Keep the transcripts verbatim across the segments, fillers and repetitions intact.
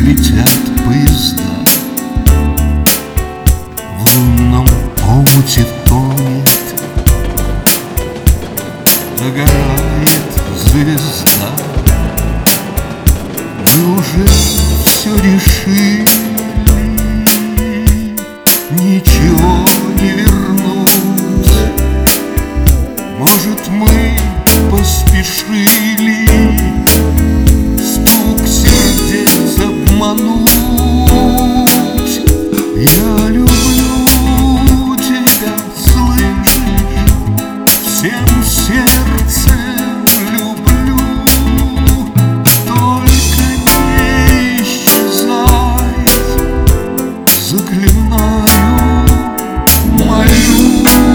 летят поезда, в лунном омуте тонет, догорает звезда. Мы уже все решили, ничего не вернуть. Может, мы поспешили стук сердец обмануть. Я люблю тебя, слышишь, всем сердцем люблю. Только не исчезай, заклинаю, молю.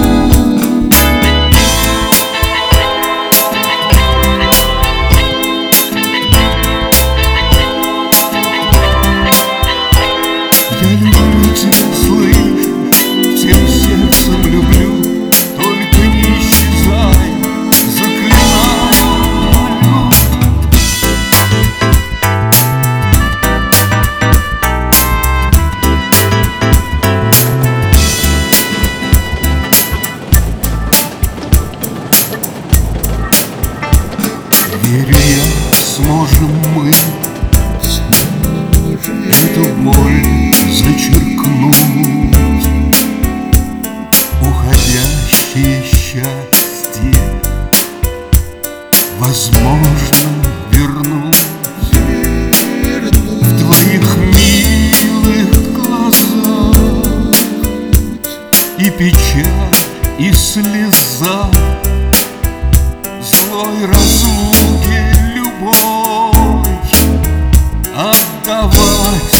Я люблю тебя, слышишь, всем сердцем люблю. Только не исчезай, заклинаю, молю. Верю я, сможем мы эту боль зачеркнуть. Уходящее счастье возможно вернуть. В твоих милых глазах и печаль, и слеза, злой разлуки любовь отдавать